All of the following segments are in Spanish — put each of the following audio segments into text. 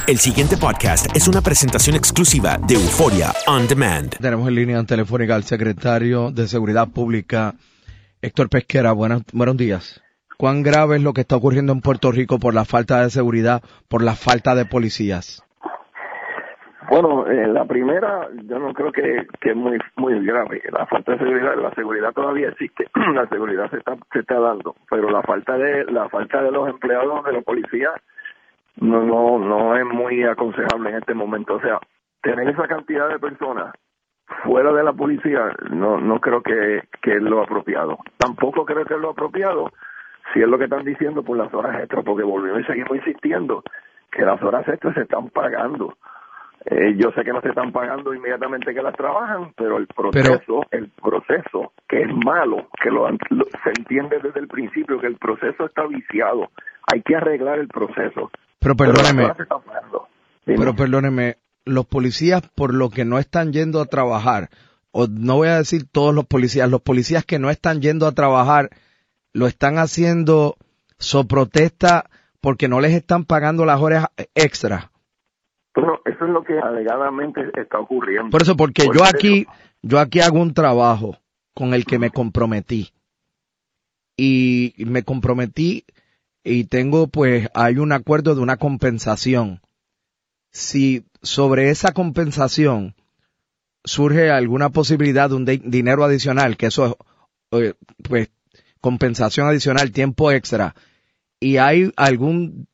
El siguiente podcast es una presentación exclusiva de Euforia On Demand. Tenemos en línea telefónica al secretario de Seguridad Pública, Héctor Pesquera. Buenos días. ¿Cuán grave es lo que está ocurriendo en Puerto Rico por la falta de seguridad, por la falta de policías? Bueno, la primera, yo no creo que es muy grave. La falta de seguridad, la seguridad todavía existe, la seguridad se está dando, pero la falta de los empleados de la policía no es muy aconsejable en este momento. O sea, tener esa cantidad de personas fuera de la policía no creo que es lo apropiado. Tampoco creo que es lo apropiado si es lo que están diciendo por las horas extras, porque volvemos y seguimos insistiendo que las horas extras se están pagando. Yo sé que no se están pagando inmediatamente que las trabajan, pero el proceso que es malo, que se entiende desde el principio que el proceso está viciado, hay que arreglar el proceso. Pero perdóneme, los policías por lo que no están yendo a trabajar, o no voy a decir todos los policías que no están yendo a trabajar, lo están haciendo so protesta porque no les están pagando las horas extras. Bueno, eso es lo que alegadamente está ocurriendo. Por eso, porque yo aquí hago un trabajo con el que me comprometí. Y me comprometí y hay un acuerdo de una compensación. Si sobre esa compensación surge alguna posibilidad de un dinero adicional, que eso es, compensación adicional, tiempo extra, y hay algún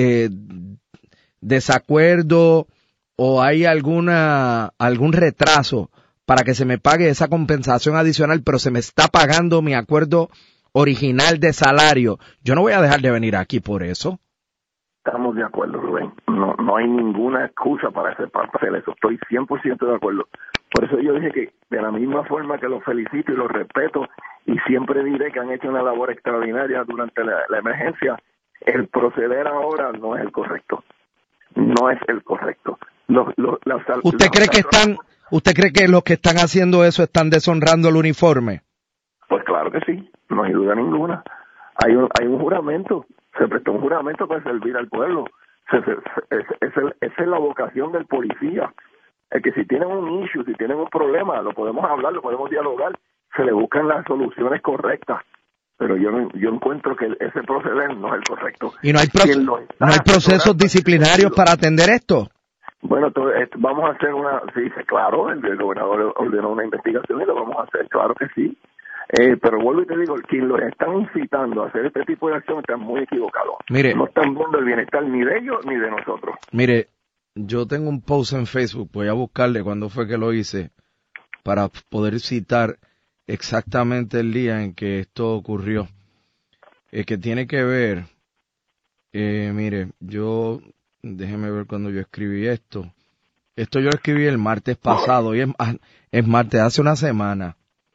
desacuerdo o hay algún retraso para que se me pague esa compensación adicional, pero se me está pagando mi acuerdo original de salario, yo no voy a dejar de venir aquí por eso. Estamos de acuerdo, Rubén. No hay ninguna excusa para hacer eso. Estoy 100% de acuerdo. Por eso yo dije que de la misma forma que los felicito y los respeto y siempre diré que han hecho una labor extraordinaria durante la emergencia, el proceder ahora no es el correcto. No es el correcto. ¿Usted cree que los que están haciendo eso están deshonrando el uniforme? Pues claro que sí, no hay duda ninguna. Hay un juramento, se prestó un juramento para servir al pueblo. Esa es la vocación del policía. Es que si tienen un issue, si tienen un problema, lo podemos hablar, lo podemos dialogar, se le buscan las soluciones correctas. Pero yo encuentro que ese proceder no es el correcto. ¿Y no hay procesos disciplinarios para atender esto? Bueno, vamos a hacer claro, el gobernador ordenó una investigación y lo vamos a hacer, claro que sí. Pero vuelvo y te digo, quien los están incitando a hacer este tipo de acción están muy equivocados. Mire, no están viendo el bienestar ni de ellos ni de nosotros. Mire, yo tengo un post en Facebook, voy a buscarle cuándo fue que lo hice para poder citar exactamente el día en que esto ocurrió, que tiene que ver, mire, déjeme ver cuando yo escribí esto yo lo escribí el martes pasado, y es martes, hace una semana.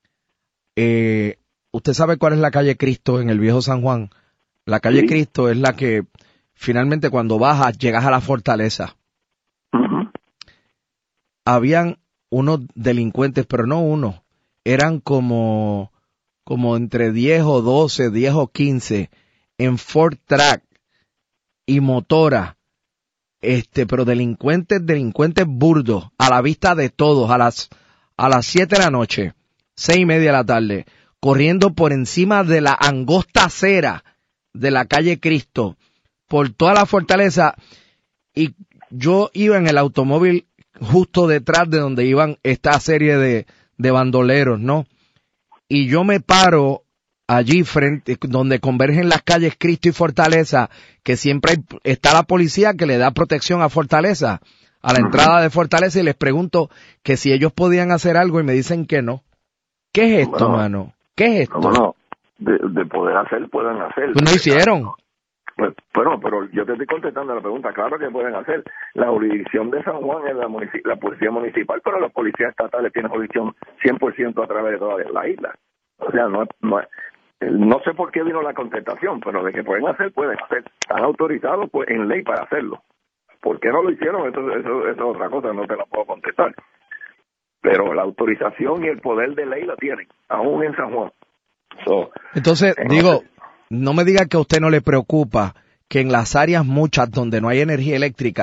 ¿Usted sabe cuál es la calle Cristo en el Viejo San Juan? La calle Sí. Cristo es la que finalmente cuando bajas llegas a la fortaleza. Uh-huh. Habían unos delincuentes, pero no uno, eran como entre 10 o 12, 10 o 15 en Ford Track y motora, pero delincuentes burdos, a la vista de todos, a las 7 de la noche, 6:30 de la tarde, corriendo por encima de la angosta acera de la calle Cristo, por toda la fortaleza, y yo iba en el automóvil justo detrás de donde iban esta serie de bandoleros, ¿no? Y yo me paro allí frente, donde convergen las calles Cristo y Fortaleza, que siempre está la policía que le da protección a Fortaleza, a la entrada de Fortaleza, y les pregunto que si ellos podían hacer algo y me dicen que no. ¿Qué es esto, mano? ¿Qué es esto? Bueno, de poder hacer, pueden hacer. Pues no hicieron. Pues, bueno, pero yo te estoy contestando la pregunta. Claro que pueden hacer. La jurisdicción de San Juan es la policía municipal, pero los policías estatales tienen jurisdicción 100% a través de toda la isla. O sea, no sé por qué vino la contestación, pero de que pueden hacer, pueden hacer. Están autorizados pues en ley para hacerlo. ¿Por qué no lo hicieron? Eso es otra cosa, no te la puedo contestar. Pero la autorización y el poder de ley la tienen, aún en San Juan. Entonces, no me diga que a usted no le preocupa que en las áreas muchas donde no hay energía eléctrica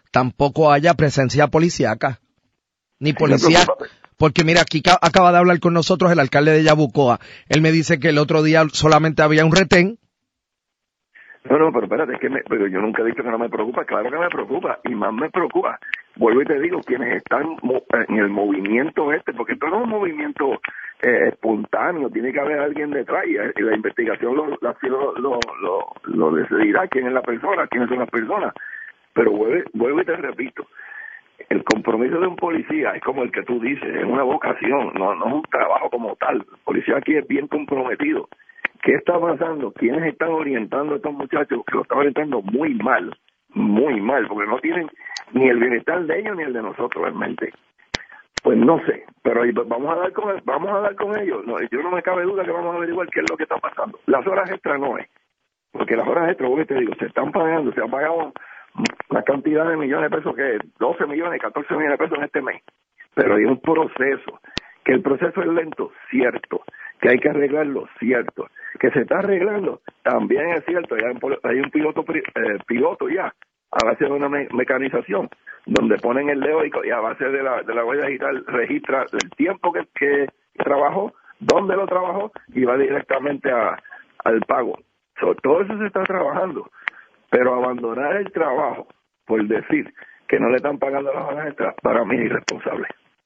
tampoco haya presencia policíaca, ni policía, porque mira, aquí acaba de hablar con nosotros el alcalde de Yabucoa. Él me dice que el otro día solamente había un retén. No, pero espérate, pero yo nunca he dicho que no me preocupa, claro que me preocupa, y más me preocupa, vuelvo y te digo, quienes están en el movimiento porque esto no es un movimiento espontáneo, tiene que haber alguien detrás, y la investigación lo decidirá quién es la persona, quiénes son las personas, pero vuelvo y te repito, el compromiso de un policía es como el que tú dices, es una vocación, no es un trabajo como tal, el policía aquí es bien comprometido. ¿Qué está pasando? ¿Quiénes están orientando a estos muchachos que lo están orientando muy mal, porque no tienen ni el bienestar de ellos ni el de nosotros realmente? Pues no sé, pero vamos a dar con ellos. No, yo no me cabe duda que vamos a averiguar qué es lo que está pasando. Las horas extras no es, porque las horas extras, como te digo, se han pagado una cantidad de millones de pesos, que 12 millones, 14 millones de pesos en este mes, pero hay un proceso, que el proceso es lento, cierto, que hay que arreglarlo, cierto, que se está arreglando, también es cierto, ya hay un piloto ya, a base de una mecanización, donde ponen el dedo y a base de la huella digital registra el tiempo que trabajó, dónde lo trabajó, y va directamente al pago. Todo eso se está trabajando, pero abandonar el trabajo por decir que no le están pagando las horas extras, para mí es irresponsable.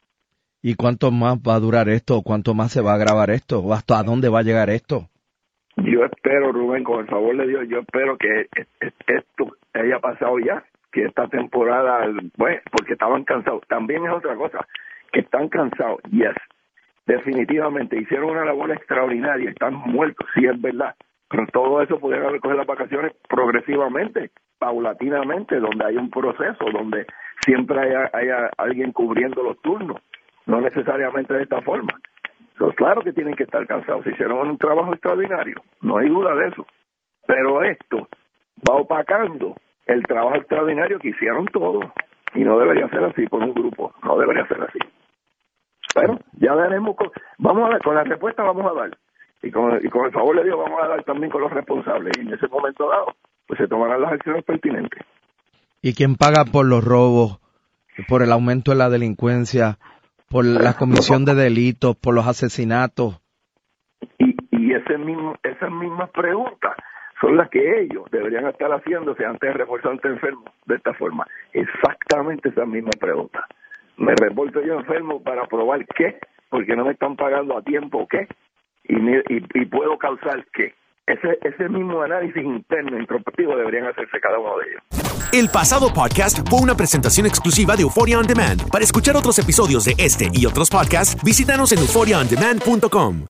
¿Y cuánto más va a durar esto? ¿Cuánto más se va a agravar esto? ¿Hasta dónde va a llegar esto? Yo espero, Rubén, con el favor de Dios, yo espero que esto haya pasado ya, que esta temporada, bueno, porque estaban cansados. También es otra cosa, que están cansados, yes, definitivamente, hicieron una labor extraordinaria, están muertos, sí es verdad, pero todo eso pudieron haber cogido las vacaciones progresivamente, paulatinamente, donde hay un proceso, donde siempre haya alguien cubriendo los turnos, no necesariamente de esta forma. Entonces, claro que tienen que estar cansados, hicieron un trabajo extraordinario, no hay duda de eso, pero esto va opacando el trabajo extraordinario que hicieron todos, y no debería ser así por un grupo, no debería ser así. Pero ya veremos, vamos a ver, con la respuesta vamos a dar, y con el favor de Dios vamos a dar también con los responsables, y en ese momento dado, pues se tomarán las acciones pertinentes. ¿Y quién paga por los robos, por el aumento de la delincuencia, por la comisión de delitos, por los asesinatos? Y esas mismas preguntas son las que ellos deberían estar haciéndose antes de reportarse enfermo de esta forma. Exactamente esas mismas preguntas. ¿Me reporto yo enfermo para probar qué? Porque no me están pagando a tiempo, ¿qué? Y puedo causar qué. Ese mismo análisis interno, introspectivo, deberían hacerse cada uno de ellos. El pasado podcast fue una presentación exclusiva de Euphoria On Demand. Para escuchar otros episodios de este y otros podcasts, visítanos en euphoriaondemand.com.